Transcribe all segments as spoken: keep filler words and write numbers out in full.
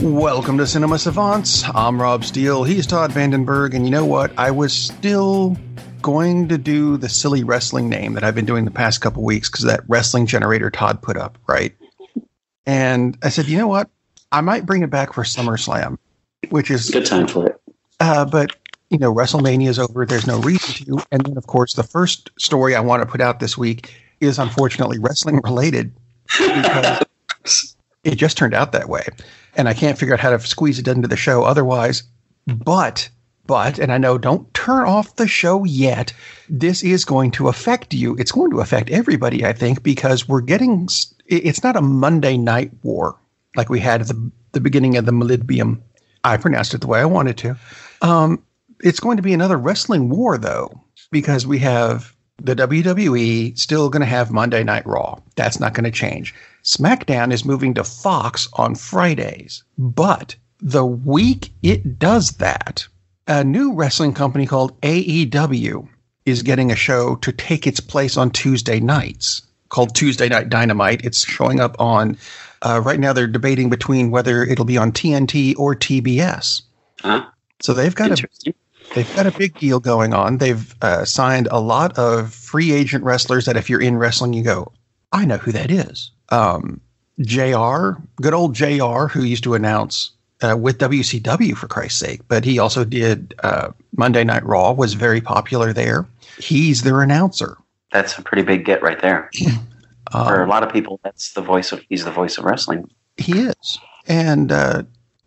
Welcome to Cinema Savants. I'm Rob Steele. He's Todd Vandenberg. And you know what? I was still going to do the silly wrestling name that I've been doing the past couple weeks because that wrestling generator Todd put up, right? And I said, you know what? I might bring it back for SummerSlam, which is good time for it. Uh, but, you know, WrestleMania is over. There's no reason to. And then, of course, the first story I want to put out this week is unfortunately wrestling related because it just turned out that way. And I can't figure out how to squeeze it into the show otherwise. But, but, and I know don't turn off the show yet. This is going to affect you. It's going to affect everybody, I think, because we're getting, it's not a Monday night war like we had at the, the beginning of the Millennium. I pronounced it the way I wanted to. Um, it's going to be another wrestling war, though, because we have the W W E still going to have Monday Night Raw. That's not going to change. SmackDown is moving to Fox on Fridays. But the week it does that, a new wrestling company called A E W is getting a show to take its place on Tuesday nights called Tuesday Night Dynamite. It's showing up on, uh, right now they're debating between whether it'll be on T N T or T B S. Huh? So they've got a they've got a big deal going on. They've uh, signed a lot of free agent wrestlers that if you're in wrestling, you go, I know who that is. Um, J R, good old J R, who used to announce uh, with W C W for Christ's sake, but he also did uh, Monday Night Raw, was very popular there. He's their announcer. That's a pretty big get right there. um, For a lot of people, that's the voice of he's the voice of wrestling. He is, and. Uh,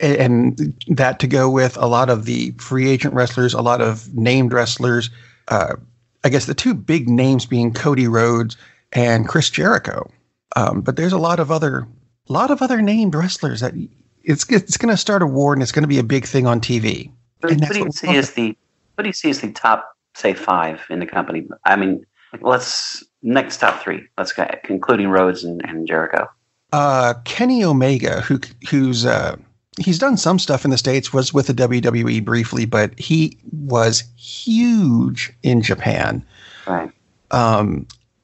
And that to go with a lot of the free agent wrestlers, a lot of named wrestlers. Uh, I guess the two big names being Cody Rhodes and Chris Jericho. Um, but there's a lot of other, lot of other named wrestlers that it's it's going to start a war and it's going to be a big thing on T V. What, what do you see as the what do you see as the top, say, five in the company? I mean, let's next top three. Let's go, including Rhodes and, and Jericho. Uh, Kenny Omega, who who's uh, he's done some stuff in the States, was with the W W E briefly, but he was huge in Japan. Right. Um,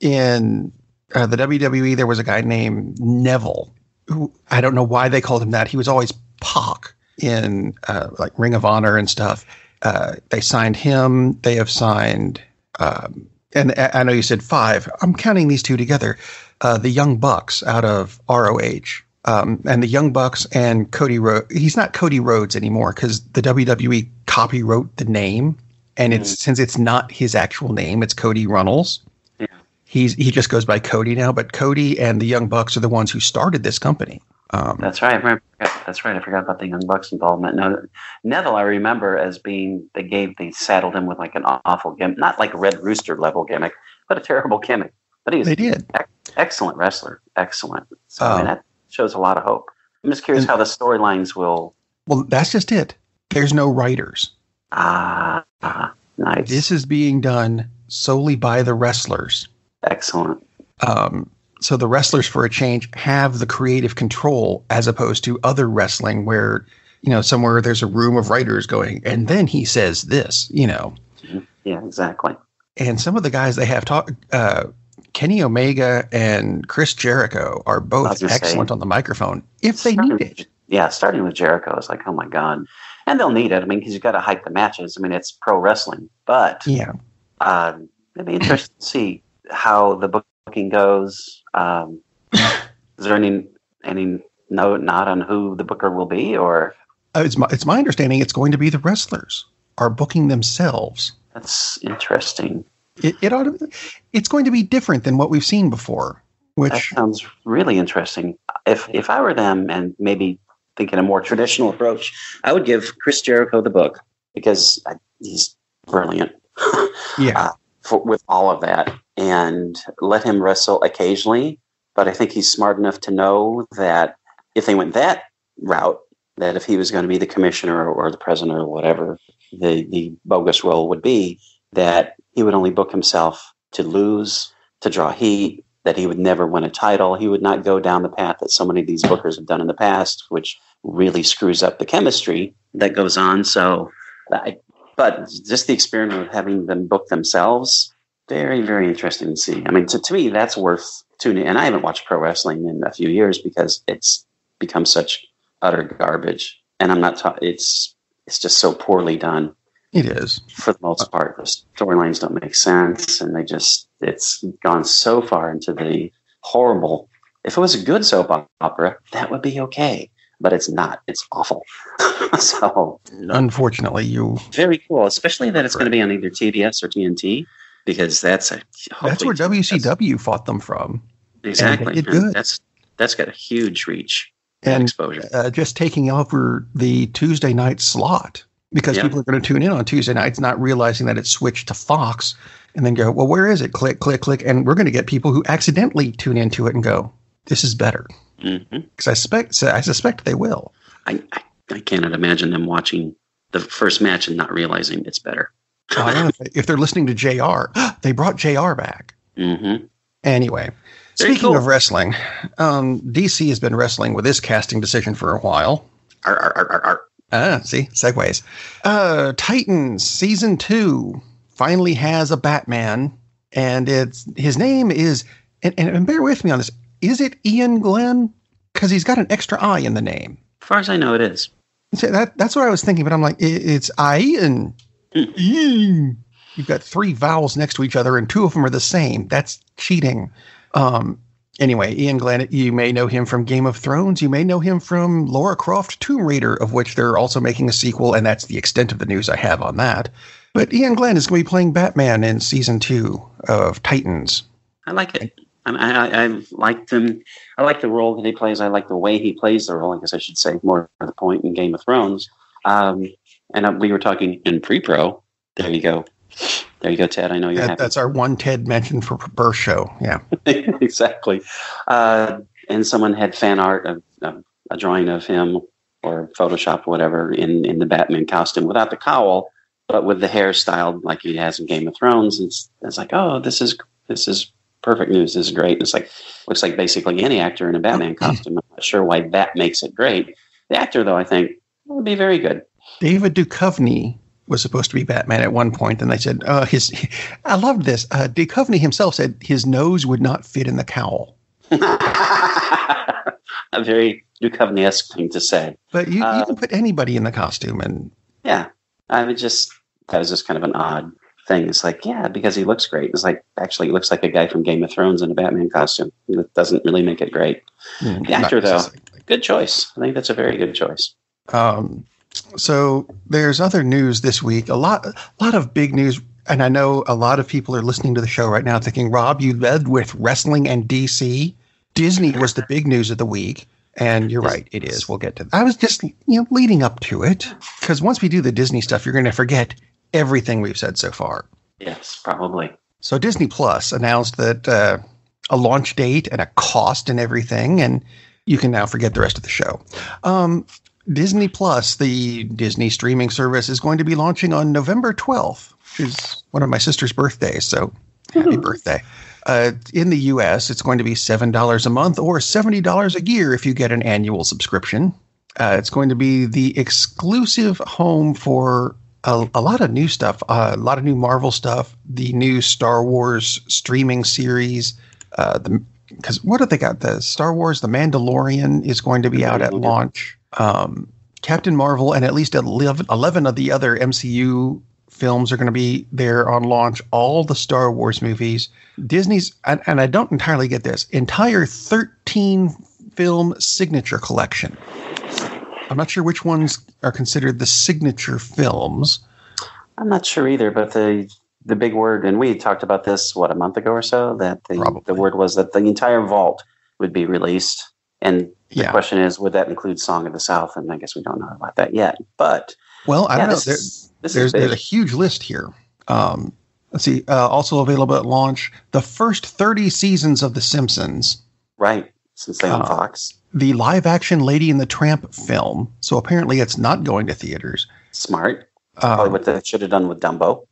in uh, the W W E, there was a guy named Neville, who I don't know why they called him that. He was always Pac in uh, like Ring of Honor and stuff. Uh, they signed him. They have signed, um, and I know you said five. I'm counting these two together. Uh, the Young Bucks out of R O H. Um, and the Young Bucks and Cody Rhodes. He's not Cody Rhodes anymore because the W W E copywrote the name, and it's mm. since it's not his actual name, it's Cody Runnels. Yeah. He's he just goes by Cody now. But Cody and the Young Bucks are the ones who started this company. Um, That's right. I remember, that's right. I forgot about the Young Bucks involvement. No, Neville, I remember as being they gave they saddled him with like an awful gimmick, not like a Red Rooster level gimmick, but a terrible gimmick. But he was they did ex- excellent wrestler, excellent. So um, I mean, that shows a lot of hope. I'm just curious and, how the storylines will. Well, that's just it. There's no writers. Ah, ah, nice. This is being done solely by the wrestlers. Excellent. Um, so the wrestlers, for a change, have the creative control as opposed to other wrestling where, you know, somewhere there's a room of writers going, and then he says this, you know. Yeah, exactly. And some of the guys they have talked, uh, Kenny Omega and Chris Jericho are both excellent say, on the microphone if they need it. Yeah, starting with Jericho is like, oh my God. And they'll need it. I mean, because you've got to hype the matches. I mean, it's pro wrestling. But yeah, uh, it'd be interesting to see how the booking goes. Um, is there any any note not on who the booker will be? Or uh, it's my it's my understanding it's going to be the wrestlers are booking themselves. That's interesting. It, it ought to, it's going to be different than what we've seen before. Which that sounds really interesting. If if I were them and maybe thinking a more traditional approach, I would give Chris Jericho the book because he's brilliant. Yeah, uh, for, with all of that, and let him wrestle occasionally. But I think he's smart enough to know that if they went that route, that if he was going to be the commissioner or the president or whatever the the bogus role would be, that he would only book himself to lose, to draw heat, that he would never win a title. He would not go down the path that so many of these bookers have done in the past, which really screws up the chemistry that goes on. So, I, but just the experiment of having them book themselves, very, very interesting to see. I mean, to, to me, that's worth tuning in. And I haven't watched pro wrestling in a few years because it's become such utter garbage. And I'm not talking, it's, it's just so poorly done. It is. For the most part, the storylines don't make sense. And they just, it's gone so far into the horrible. If it was a good soap opera, that would be okay. But it's not. It's awful. So, unfortunately, you very cool, especially that it's going to be on either T B S or T N T, because that's a that's where W C W fought them from. Exactly, and and that's that's got a huge reach and, and exposure. Uh, just taking over the Tuesday night slot because yep. people are going to tune in on Tuesday nights, not realizing that it's switched to Fox, and then go, well, where is it? Click, click, click, and we're going to get people who accidentally tune into it and go, this is better. Because mm-hmm. I suspect, I suspect they will. I, I, I cannot imagine them watching the first match and not realizing it's better. Well, I don't know if they're listening to J R, they brought J R back. Mm-hmm. Anyway, Very speaking cool. of wrestling, um, D C has been wrestling with this casting decision for a while. Arr, arr, arr, arr. Ah, see, segues. Uh, Titans season two finally has a Batman, and it's his name is, and, and bear with me on this. Is it Ian Glenn? Because he's got an extra I in the name. As far as I know, it is. So that, that's what I was thinking, but I'm like, it, it's Ian. Ian. You've got three vowels next to each other, and two of them are the same. That's cheating. Um, anyway, Ian Glenn, you may know him from Game of Thrones. You may know him from Lara Croft Tomb Raider, of which they're also making a sequel, and that's the extent of the news I have on that. But Ian Glenn is going to be playing Batman in season two of Titans. I like it. I, I, I like him. I like the role that he plays. I like the way he plays the role, I guess I should say, more to the point in Game of Thrones. Um, and uh, we were talking in pre-pro. There you go. There you go, Ted. I know you're that, happy. That's our one Ted mentioned for birth show. Yeah. Exactly. Uh, and someone had fan art, of, of a drawing of him or Photoshop or whatever in, in the Batman costume without the cowl, but with the hair styled like he has in Game of Thrones. It's, it's like, oh, this is this is perfect news. This is great. It's like, looks like basically any actor in a Batman costume. I'm not sure why that makes it great. The actor, though, I think would be very good. David Duchovny was supposed to be Batman at one point, and they said, uh, his, I loved this. Uh, Duchovny himself said his nose would not fit in the cowl. A very Duchovny-esque thing to say. But you, uh, you can put anybody in the costume. And yeah, I would just, that was just kind of an odd thing. It's like, yeah, because he looks great. It's like, actually, he looks like a guy from Game of Thrones in a Batman costume. It doesn't really make it great. Mm, the actor, though, good choice. I think that's a very good choice. Um, so there's other news this week. A lot, a lot of big news. And I know a lot of people are listening to the show right now thinking, Rob, you led with wrestling and D C. Disney was the big news of the week. And you're right, it is. We'll get to that. I was just, you know, leading up to it. Because once we do the Disney stuff, you're going to forget everything we've said so far. Yes, probably. So Disney Plus announced that uh, a launch date and a cost and everything, and you can now forget the rest of the show. Um, Disney Plus, the Disney streaming service, is going to be launching on November twelfth, which is one of my sister's birthdays, so happy mm-hmm. birthday. Uh, in the U S, it's going to be seven dollars a month or seventy dollars a year if you get an annual subscription. Uh, it's going to be the exclusive home for A, a lot of new stuff, uh, a lot of new Marvel stuff, the new Star Wars streaming series. Uh, the because what have they got? The Star Wars, The Mandalorian is going to be out at launch. Um, Captain Marvel and at least eleven, eleven of the other M C U films are going to be there on launch. All the Star Wars movies, Disney's, and, and I don't entirely get this, entire thirteen film signature collection. I'm not sure which ones are considered the signature films. I'm not sure either, but the the big word, and we talked about this, what, a month ago or so, that the, the word was that the entire vault would be released. And the yeah. question is, would that include Song of the South? And I guess we don't know about that yet. But well, I yeah, don't know. This there, is, this there's, is big. there's a huge list here. Um, let's see. Uh, also available at launch, the first thirty seasons of The Simpsons. Right, since they own uh, Fox. The live-action Lady and the Tramp film. So apparently it's not going to theaters. Smart. Uh, Probably what they should have done with Dumbo.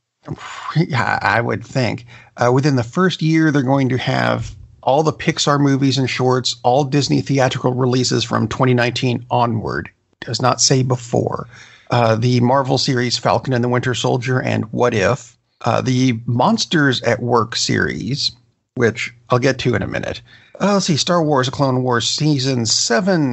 Yeah, I would think. Uh, within the first year, they're going to have all the Pixar movies and shorts, all Disney theatrical releases from twenty nineteen onward. Does not say before. Uh, the Marvel series Falcon and the Winter Soldier and What If. Uh, the Monsters at Work series, which I'll get to in a minute. Uh, let's see, Star Wars, Clone Wars Season seven,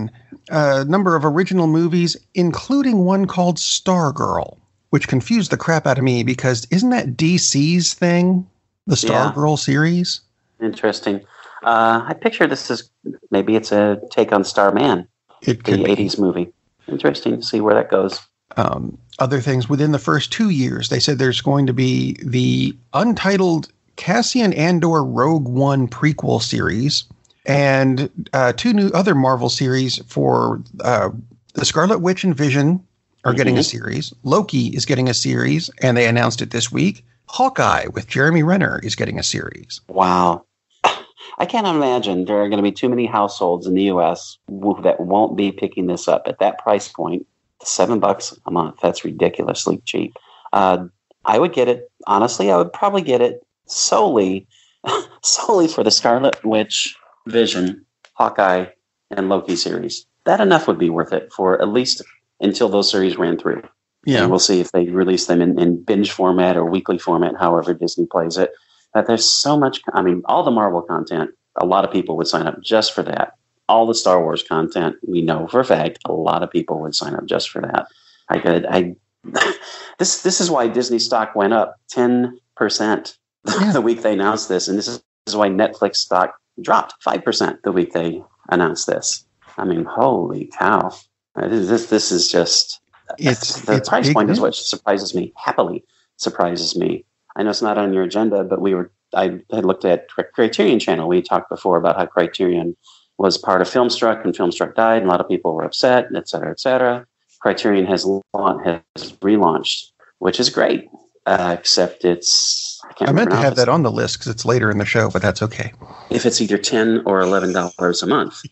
a number of original movies, including one called Stargirl, which confused the crap out of me because isn't that D C's thing, the Stargirl yeah. series? Interesting. Uh, I picture this as maybe it's a take on Starman, it could the be. eighties movie. Interesting to see where that goes. Um, other things within the first two years, they said there's going to be the untitled Cassian Andor Rogue One prequel series and uh, two new other Marvel series for uh, the Scarlet Witch and Vision are mm-hmm. getting a series. Loki is getting a series, and they announced it this week. Hawkeye with Jeremy Renner is getting a series. Wow. I can't imagine there are going to be too many households in the U S that won't be picking this up at that price point. Seven bucks a month. That's ridiculously cheap. Uh, I would get it. Honestly, I would probably get it solely, solely for the Scarlet Witch, Vision, Hawkeye, and Loki series. That enough would be worth it for at least until those series ran through. Yeah. And we'll see if they release them in, in binge format or weekly format, however Disney plays it. But there's so much, I mean, all the Marvel content, a lot of people would sign up just for that. All the Star Wars content, we know for a fact, a lot of people would sign up just for that. I could, I, this this is why Disney stock went up ten percent yeah. the week they announced this. And this is, this is why Netflix stock dropped five percent the week they announced this. I mean, holy cow. This, this is just, it's the it's price point news. is what surprises me, happily surprises me. I know it's not on your agenda, but we were, I had looked at Criterion Channel. We talked before about how Criterion was part of Filmstruck, and Filmstruck died, and a lot of people were upset, et cetera, et cetera. Criterion has, has relaunched, which is great, uh, except it's... I, can't I meant to have this. that on the list because it's later in the show, but that's okay. If it's either ten dollars or eleven dollars a month.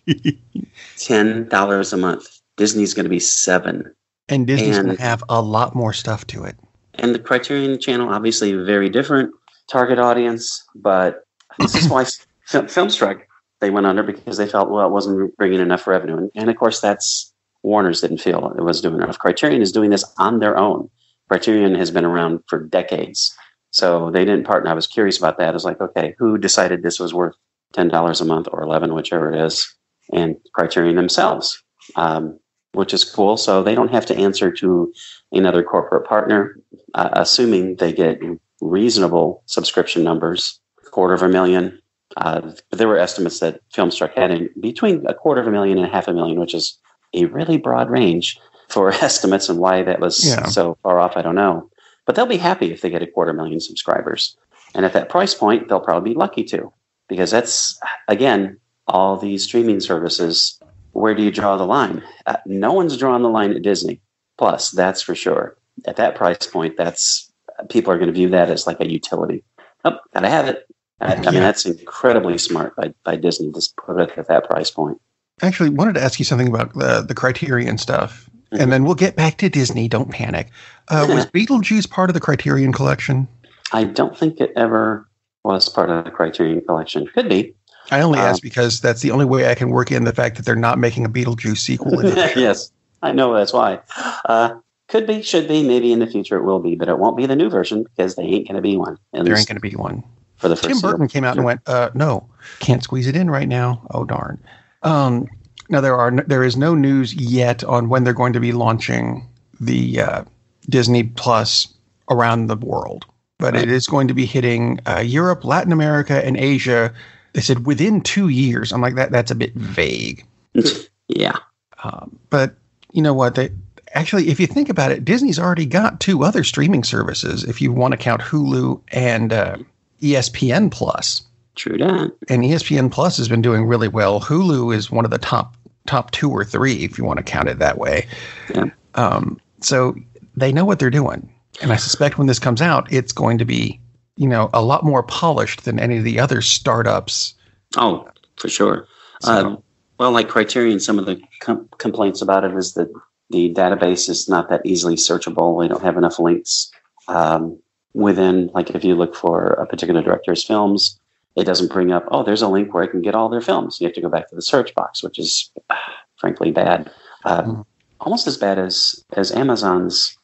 ten dollars a month. Disney's going to be seven dollars. And Disney's going to have a lot more stuff to it. And the Criterion Channel, obviously very different target audience, but this is why Film, Filmstruck, they went under because they felt, well, it wasn't bringing enough revenue. And, and of course, that's Warner's didn't feel it was doing enough. Criterion is doing this on their own. Criterion has been around for decades. So they didn't partner. I was curious about that. I was like, okay, who decided this was worth ten dollars a month or eleven dollars, whichever it is? And Criterion themselves, um, which is cool. So they don't have to answer to another corporate partner, uh, assuming they get reasonable subscription numbers, a quarter of a million. Uh, but there were estimates that Filmstruck had in between a quarter of a million and a half a million, which is a really broad range for estimates, and why that was yeah. so far off, I don't know. But they'll be happy if they get a quarter million subscribers. And at that price point, they'll probably be lucky to, because that's, again, all these streaming services. Where do you draw the line? Uh, no one's drawing the line at Disney Plus, that's for sure. At that price point, that's people are going to view that as like a utility. Oh, gotta have it. I, I mean, that's incredibly smart by, by Disney to put it at that price point. Actually, wanted to ask you something about the, the Criterion stuff, mm-hmm. and then we'll get back to Disney. Don't panic. Uh, was Beetlejuice part of the Criterion collection? I don't think it ever was part of the Criterion collection. Could be. I only um, ask because that's the only way I can work in the fact that they're not making a Beetlejuice sequel. In the yes, I know that's why. Uh, could be, should be, maybe in the future it will be, but it won't be the new version because they ain't going to be one. There ain't going to be one. For the first Tim Burton came out and went, uh, no, can't squeeze it in right now. Oh, darn. Um, now, there are there is no news yet on when they're going to be launching the uh, Disney Plus around the world, but right. it is going to be hitting uh, Europe, Latin America, and Asia. They said within two years. I'm like, that. That's a bit vague. yeah. Um, but you know what? They actually, if you think about it, Disney's already got two other streaming services. If you want to count Hulu and uh, E S P N Plus. True that. And E S P N Plus has been doing really well. Hulu is one of the top top two or three, if you want to count it that way. Yeah. Um, so they know what they're doing. And I suspect when this comes out, it's going to be, you know, a lot more polished than any of the other startups. Oh, for sure. So, um, well, like Criterion, some of the com- complaints about it is that the database is not that easily searchable. We don't have enough links um, within, like if you look for a particular director's films, it doesn't bring up, oh, there's a link where I can get all their films. You have to go back to the search box, which is uh, frankly bad. Uh, mm. Almost as bad as, as Amazon's,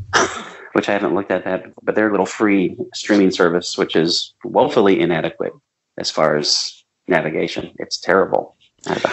which I haven't looked at that, but their little free streaming service, which is woefully inadequate as far as navigation. It's terrible. I have a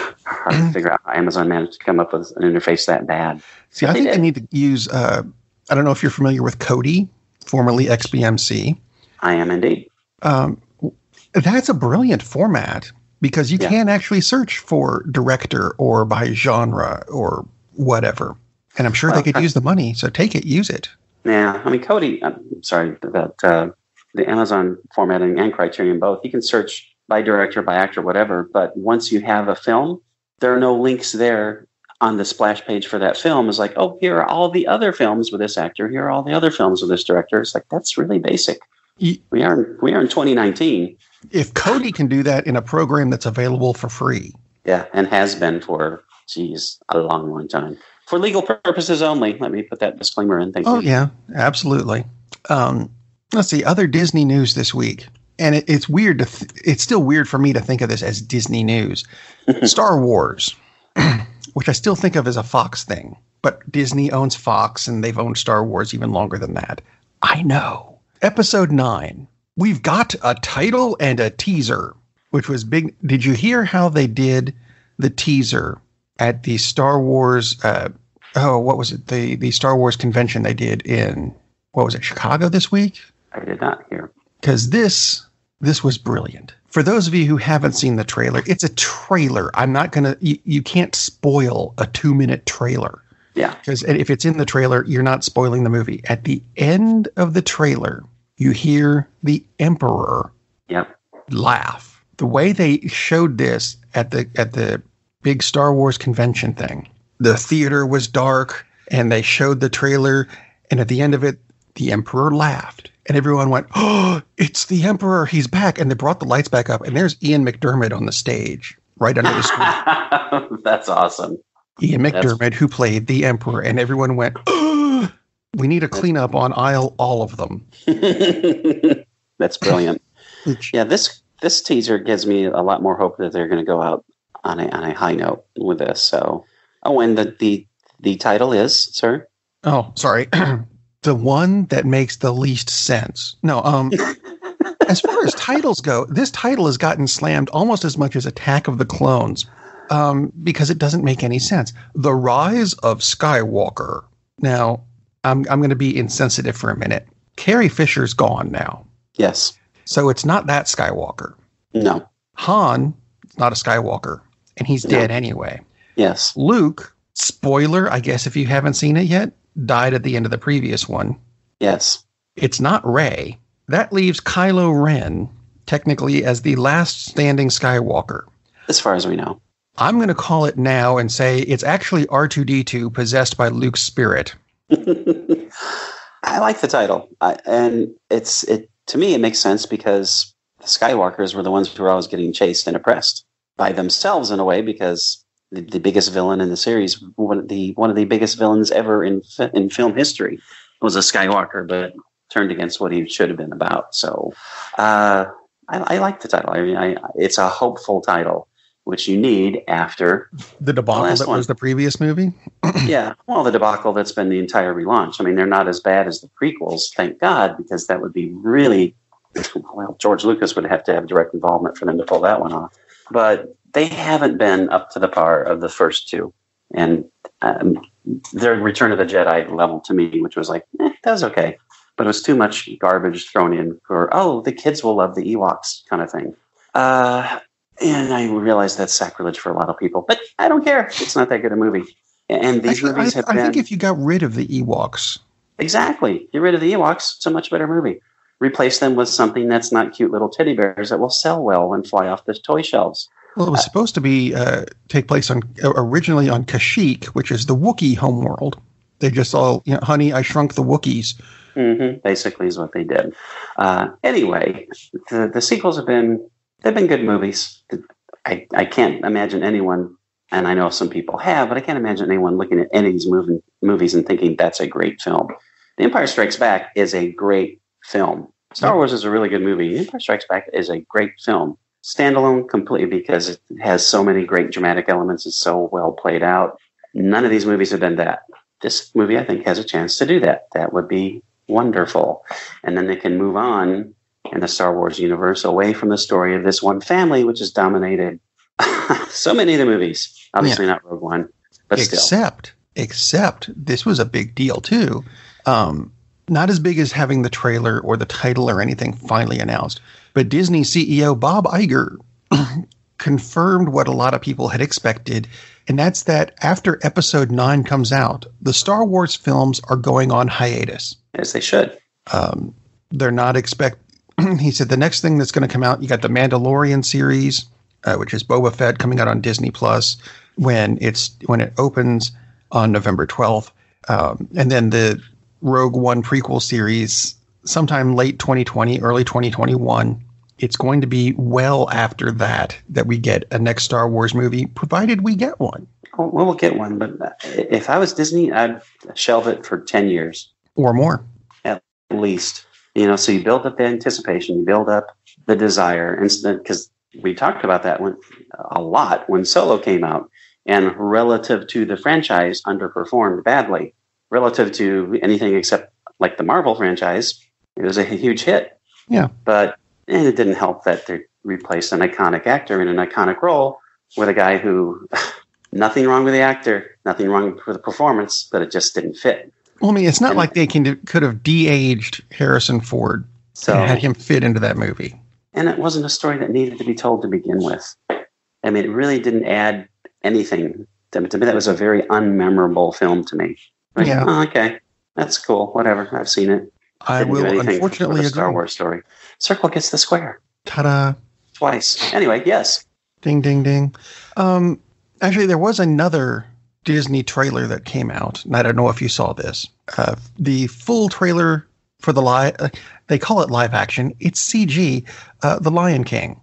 hard to figure out how Amazon managed to come up with an interface that bad. See, but I they think did. They need to use, uh, I don't know if you're familiar with Kodi, formerly X B M C. I am indeed. Um, that's a brilliant format because you yeah. can actually search for director or by genre or whatever. And I'm sure well, they could I, use the money. So take it, use it. Yeah. I mean, Kodi, I'm sorry, that uh, the Amazon formatting and Criterion both, you can search by director, by actor, whatever. But once you have a film, there are no links there on the splash page for that film. It's like, oh, here are all the other films with this actor. Here are all the other films with this director. It's like, that's really basic. You, we are we are in twenty nineteen. If Kodi can do that in a program that's available for free. Yeah, and has been for, geez, a long, long time. For legal purposes only. Let me put that disclaimer in. Thank oh, you. yeah, absolutely. Um, let's see, other Disney news this week. And it, it's weird to th- it's still weird for me to think of this as Disney news. Star Wars, which I still think of as a Fox thing. But Disney owns Fox, and they've owned Star Wars even longer than that. I know. Episode nine. We've got a title and a teaser, which was big. Did you hear how they did the teaser at the Star Wars? Uh, oh, what was it? The the Star Wars convention they did in, what was it, Chicago this week? I did not hear. Because this this was brilliant. For those of you who haven't seen the trailer, it's a trailer. I'm not going to, you, you can't spoil a two minute trailer. Yeah. Because if it's in the trailer, you're not spoiling the movie. At the end of the trailer, you hear the Emperor yep. laugh. The way they showed this at the at the big Star Wars convention thing, the theater was dark, and they showed the trailer, and at the end of it, the Emperor laughed. And everyone went, oh, it's the Emperor. He's back. And they brought the lights back up, and there's Ian McDermott on the stage right under the screen. That's awesome. Ian McDermott, That's... who played the Emperor, and everyone went, oh, we need a cleanup on aisle all of them. That's brilliant. Yeah, this this teaser gives me a lot more hope that they're going to go out on a on a high note with this. So, oh, and the the, the title is, sir? Oh, sorry. The one that makes the least sense. No, um, as far as titles go, this title has gotten slammed almost as much as Attack of the Clones. Um, because it doesn't make any sense. The Rise of Skywalker. Now, I'm I'm going to be insensitive for a minute. Carrie Fisher's gone now. Yes. So it's not that Skywalker. No. Han, it's not a Skywalker, and he's no. dead anyway. Yes. Luke, spoiler, I guess if you haven't seen it yet, died at the end of the previous one. Yes. It's not Rey. That leaves Kylo Ren, technically, as the last standing Skywalker. As far as we know. I'm going to call it now and say it's actually R two D two possessed by Luke's spirit. I like the title. I, and it's it to me, it makes sense because the Skywalkers were the ones who were always getting chased and oppressed by themselves in a way, because the, the biggest villain in the series, one of the, one of the biggest villains ever in, in film history was a Skywalker, but turned against what he should have been about. So uh, I, I like the title. I mean, I, it's a hopeful title, which you need after the debacle the that one. was the previous movie. Yeah, well, the debacle that's been the entire relaunch. I mean, they're not as bad as the prequels, thank God, because that would be really, well, George Lucas would have to have direct involvement for them to pull that one off. But they haven't been up to the par of the first two. And um, their Return of the Jedi level to me, which was like, eh, that was okay. But it was too much garbage thrown in for, oh, the kids will love the Ewoks kind of thing. Uh... And I realize that's sacrilege for a lot of people, but I don't care. It's not that good a movie. And these Actually, movies I, have I been... I think if you got rid of the Ewoks... Exactly. Get rid of the Ewoks. It's a much better movie. Replace them with something that's not cute little teddy bears that will sell well and fly off the toy shelves. Well, it was uh, supposed to be uh, take place on originally on Kashyyyk, which is the Wookiee homeworld. They just all, you know, honey, I shrunk the Wookiees. Mm-hmm, basically is what they did. Uh, anyway, the, the sequels have been... They've been good movies. I, I can't imagine anyone, and I know some people have, but I can't imagine anyone looking at any of these movie, movies and thinking that's a great film. The Empire Strikes Back is a great film. Star Wars is a really good movie. The Empire Strikes Back is a great film. Standalone completely because it has so many great dramatic elements. It's so well played out. None of these movies have done that. This movie, I think, has a chance to do that. That would be wonderful. And then they can move on in the Star Wars universe away from the story of this one family, which is dominated So many of the movies. Obviously yeah. not Rogue One, but except, still. Except, this was a big deal, too. Um, not as big as having the trailer or the title or anything finally announced, but Disney C E O Bob Iger confirmed what a lot of people had expected, and that's that after Episode nine comes out, the Star Wars films are going on hiatus. As they should. Um, they're not expect. He said the next thing that's going to come out, you got the Mandalorian series, uh, which is Boba Fett coming out on Disney Plus when it's when it opens on November twelfth, um, and then the Rogue One prequel series sometime late twenty twenty, early twenty twenty-one. It's going to be well after that that we get a next Star Wars movie, provided we get one. Well, we'll get one, but if I was Disney, I'd shelve it for ten years. Or more. At least. You know, so you build up the anticipation, you build up the desire, because we talked about that when, a lot when Solo came out, and relative to the franchise, underperformed badly. Relative to anything except like the Marvel franchise, it was a huge hit. Yeah. But and it didn't help that they replaced an iconic actor in an iconic role with a guy who, nothing wrong with the actor, nothing wrong with the performance, but it just didn't fit. Well, I mean, it's not and, like they can, could have de-aged Harrison Ford so, and had him fit into that movie. And it wasn't a story that needed to be told to begin with. I mean, it really didn't add anything. To, to me, that was a very unmemorable film to me. Like, yeah. Oh, okay, that's cool. Whatever, I've seen it. I Didn't will unfortunately a agree. Star Wars story. Circle gets the square. Ta-da! Twice. Anyway, yes. Ding, ding, ding. Um, actually, there was another Disney trailer that came out, and I don't know if you saw this. Uh, the full trailer for the live, uh, they call it live action. It's C G. Uh, the Lion King.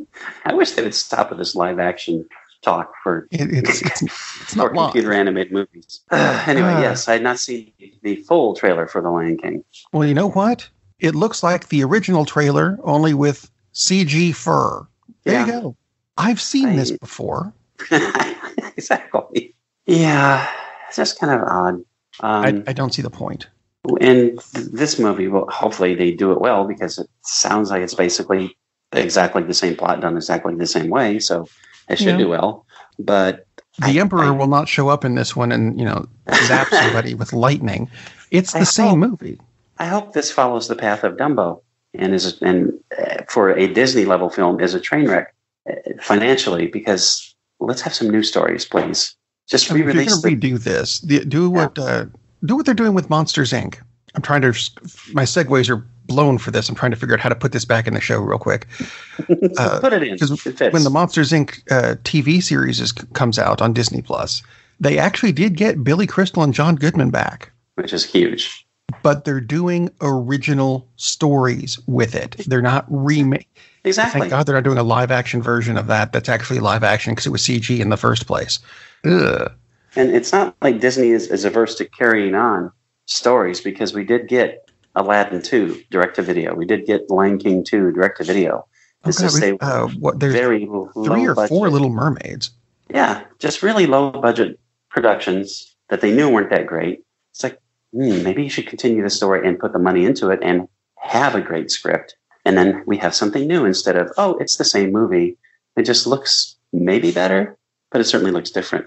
I wish they would stop with this live action talk for it, it's, it's, it's not computer animated movies. Uh, anyway, uh, yes, I had not seen the full trailer for The Lion King. Well, you know what? It looks like the original trailer, only with C G fur. There yeah. you go. I've seen I, this before. Exactly. Yeah, it's just kind of odd. Um, I, I don't see the point. And th- this movie, well, hopefully they do it well, because it sounds like it's basically exactly the same plot done exactly the same way. So it should yeah. do well. But the I, Emperor I, will not show up in this one and, you know, zap somebody with lightning. It's the I same hope, movie. I hope this follows the path of Dumbo, and is and uh, for a Disney level film is a train wreck uh, financially, because let's have some new stories, please. Just I mean, re-release. If you're going to redo this, do what yeah. uh, do what they're doing with Monsters, Incorporated. I'm trying to. My segues are blown for this. I'm trying to figure out how to put this back in the show real quick. Uh, put it in. Because when the Monsters, Incorporated uh, T V series is, comes out on Disney Plus, they actually did get Billy Crystal and John Goodman back, which is huge. But they're doing original stories with it. They're not remake. Exactly. Thank God they're not doing a live action version of that. That's actually live action, because it was C G in the first place. Ugh. And it's not like Disney is, is averse to carrying on stories, because we did get Aladdin two direct to video. We did get Lion King two direct to video. This okay, is a uh, what, there's very three or budget. four Little Mermaids. Yeah, just really low budget productions that they knew weren't that great. It's like, hmm, maybe you should continue the story and put the money into it and have a great script. And then we have something new instead of, oh, it's the same movie. It just looks maybe better, but it certainly looks different.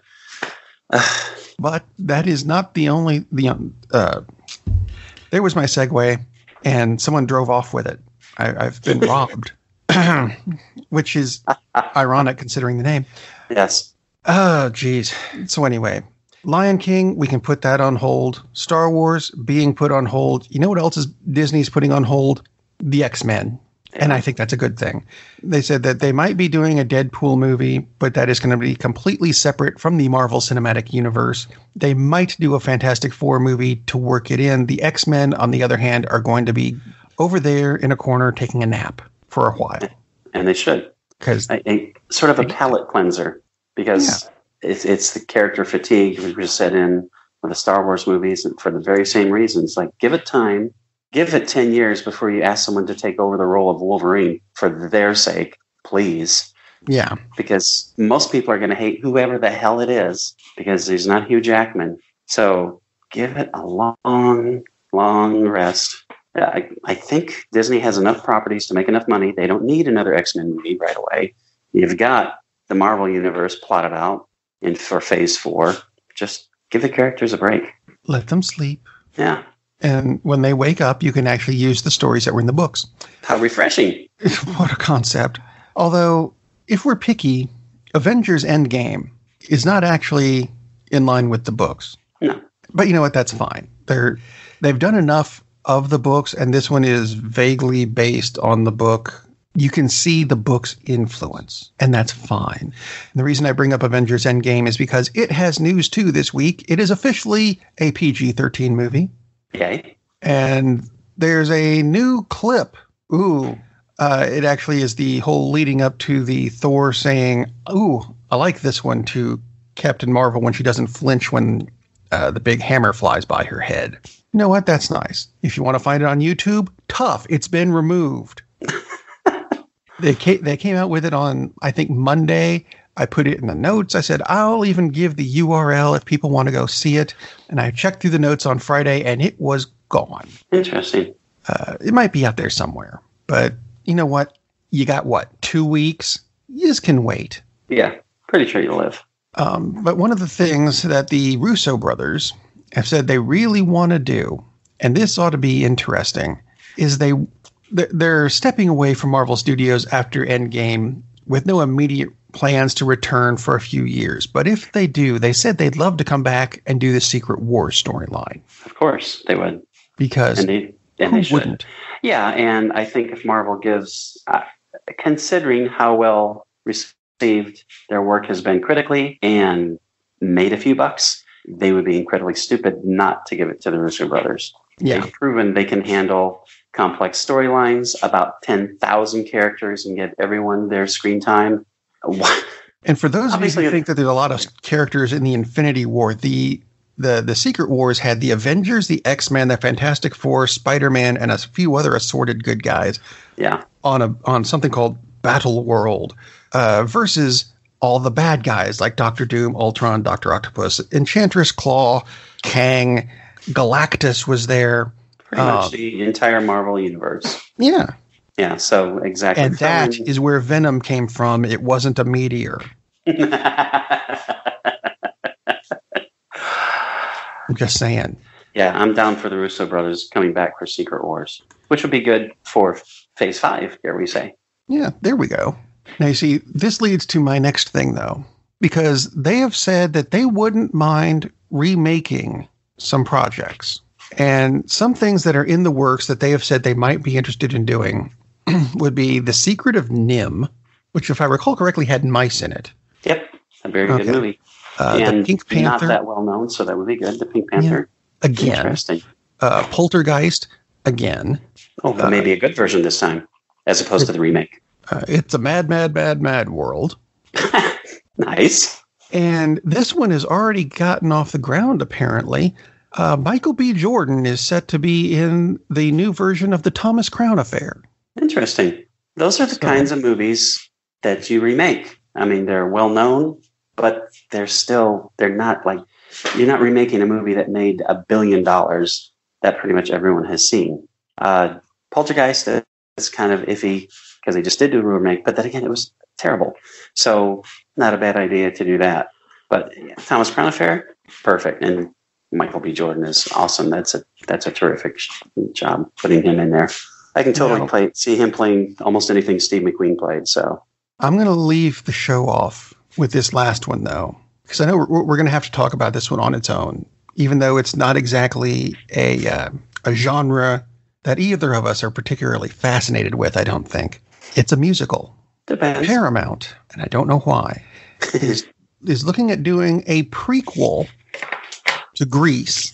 But that is not the only the uh, there was my segue, and someone drove off with it. I, I've been robbed, which is ironic considering the name. Yes. Oh, geez. So anyway, Lion King, we can put that on hold. Star Wars being put on hold. You know what else is Disney's putting on hold? The X-Men. And I think that's a good thing. They said that they might be doing a Deadpool movie, but that is going to be completely separate from the Marvel Cinematic Universe. They might do a Fantastic Four movie to work it in. The X-Men, on the other hand, are going to be over there in a corner taking a nap for a while. And they should. Because a, a sort of a palate cleanser, because yeah. it's, it's the character fatigue we just set in with the Star Wars movies, and for the very same reasons. Like, give it time. Give it ten years before you ask someone to take over the role of Wolverine for their sake, please. Yeah. Because most people are going to hate whoever the hell it is, because he's not Hugh Jackman. So give it a long, long rest. I, I think Disney has enough properties to make enough money. They don't need another X-Men movie right away. You've got the Marvel Universe plotted out in for Phase Four. Just give the characters a break. Let them sleep. Yeah. And when they wake up, you can actually use the stories that were in the books. How refreshing. What a concept. Although, if we're picky, Avengers Endgame is not actually in line with the books. No. But you know what? That's fine. They're, they've done enough of the books, and this one is vaguely based on the book. You can see the book's influence, and that's fine. And the reason I bring up Avengers Endgame is because it has news, too, this week. It is officially a P G thirteen movie. Yay. And there's a new clip. Ooh. Uh, it actually is the whole leading up to the Thor saying, ooh, I like this one, to Captain Marvel when she doesn't flinch when uh, the big hammer flies by her head. You know what? That's nice. If you want to find it on YouTube, tough. It's been removed. They came, they came out with it on, I think, Monday. I put it in the notes. I said, I'll even give the U R L if people want to go see it. And I checked through the notes on Friday, and it was gone. Interesting. Uh, it might be out there somewhere. But you know what? You got, what, two weeks? You just can wait. Yeah, pretty sure you'll live. Um, but one of the things that the Russo brothers have said they really want to do, and this ought to be interesting, is they they're stepping away from Marvel Studios after Endgame with no immediate plans to return for a few years. But if they do, they said they'd love to come back and do the Secret Wars storyline. Of course, they would. Because and they, and who they should. wouldn't? Yeah, and I think if Marvel gives, uh, considering how well received their work has been critically and made a few bucks, they would be incredibly stupid not to give it to the Russo brothers. Yeah. They've proven they can handle complex storylines, about ten thousand characters, and give everyone their screen time. And for those Obviously, of you who think that there's a lot of characters in the Infinity War, the the the Secret Wars had the Avengers, the X-Men, the Fantastic Four, Spider-Man, and a few other assorted good guys. Yeah. On a on something called Battle World, uh, versus all the bad guys like Doctor Doom, Ultron, Doctor Octopus, Enchantress, Claw, Kang, Galactus was there. Pretty um, much the entire Marvel universe. Yeah. Yeah, so exactly. And that is where Venom came from. It wasn't a meteor. I'm just saying. Yeah, I'm down for the Russo brothers coming back for Secret Wars, which would be good for Phase five, here we say. Yeah, there we go. Now, you see, this leads to my next thing, though, because they have said that they wouldn't mind remaking some projects. And some things that are in the works that they have said they might be interested in doing would be The Secret of Nim, which, if I recall correctly, had mice in it. Yep, a very Okay. good movie. Uh, and the Pink Panther. not that well known, so that would be good. The Pink Panther. Yeah. Again. Interesting. Uh, Poltergeist. Again. Oh, but uh, maybe a good version this time, as opposed to the remake. Uh, it's a mad, mad, mad, mad world. Nice. And this one has already gotten off the ground, apparently. Uh, Michael B. Jordan is set to be in the new version of the Thomas Crown Affair. Interesting. Those are the So- kinds of movies that you remake. I mean, they're well known, but they're still, they're not like, you're not remaking a movie that made a billion dollars that pretty much everyone has seen. Uh, Poltergeist is kind of iffy because they just did do a remake, but then again, it was terrible. So not a bad idea to do that. But yeah, Thomas Crown Affair, perfect. And Michael B. Jordan is awesome. That's a that's a terrific sh- job putting him in there. I can totally Now- play see him playing almost anything Steve McQueen played. So I'm going to leave the show off with this last one, though, because I know we're, we're going to have to talk about this one on its own, even though it's not exactly a uh, a genre that either of us are particularly fascinated with, I don't think. It's a musical. depends. Paramount, and I don't know why, is is looking at doing a prequel to Grease.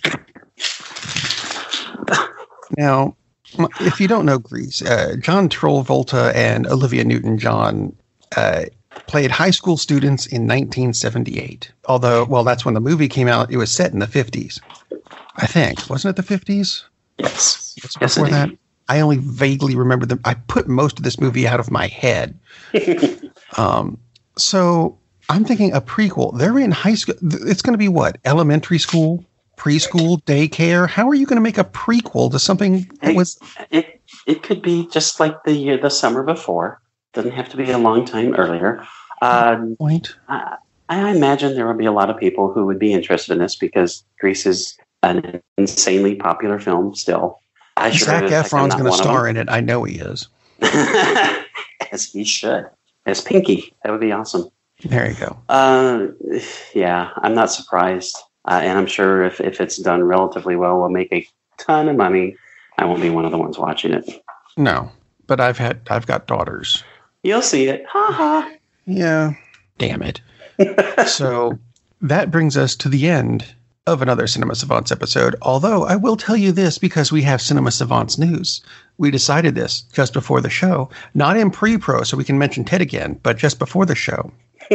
Now, if you don't know Grease, uh, John Travolta and Olivia Newton-John uh, played high school students in nineteen seventy-eight. Although, well, that's when the movie came out. It was set in the fifties, I think. Wasn't it the fifties? Yes. What's Yes, before that? indeed. I only vaguely remember them. I put most of this movie out of my head. um, so I'm thinking a prequel. They're in high school. It's going to be what? Elementary school, preschool, daycare. How are you going to make a prequel to something that was? It it could be just like the year, the summer before. Doesn't have to be a long time earlier. Uh, Point. I, I imagine there would be a lot of people who would be interested in this because Grease is an insanely popular film still. I sure Zac as heck I'm Efron's not going to one of star them. in it. I know he is. As he should. As Pinky. That would be awesome. There you go. Uh, yeah, I'm not surprised. Uh, and I'm sure if, if it's done relatively well, we'll make a ton of money. I won't be one of the ones watching it. No, but I've had I've got daughters. You'll see it. Ha ha. Yeah. Damn it. So that brings us to the end of another Cinema Savants episode. Although I will tell you this because we have Cinema Savants news. We decided this just before the show, not in pre-pro, so we can mention Ted again, but just before the show.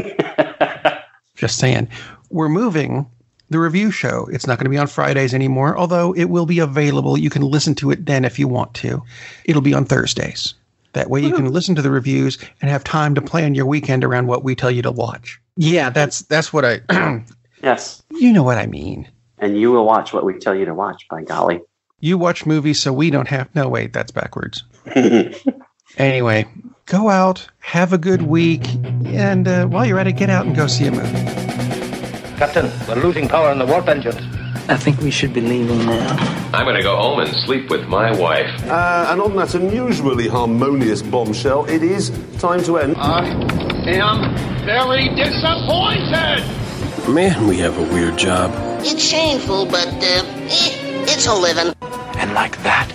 Just saying. We're moving the review show. It's not going to be on Fridays anymore, although it will be available. You can listen to it then if you want to. It'll be on Thursdays. That way you can listen to the reviews and have time to plan your weekend around what we tell you to watch. Yeah, that's that's what I... Yes. You know what I mean. And you will watch what we tell you to watch, by golly. You watch movies so we don't have... No, wait, that's backwards. Anyway, go out, have a good week, and uh, while you're at it, get out and go see a movie. Captain, we're losing power in the warp engines. I think we should be leaving now. I'm going to go home and sleep with my wife. Uh, and on that unusually harmonious bombshell, it is time to end. I am very disappointed! Man, we have a weird job. It's shameful, but, uh, eh, it's a living. And like that,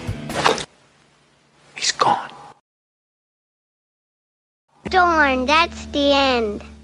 he's gone. Darn, that's the end.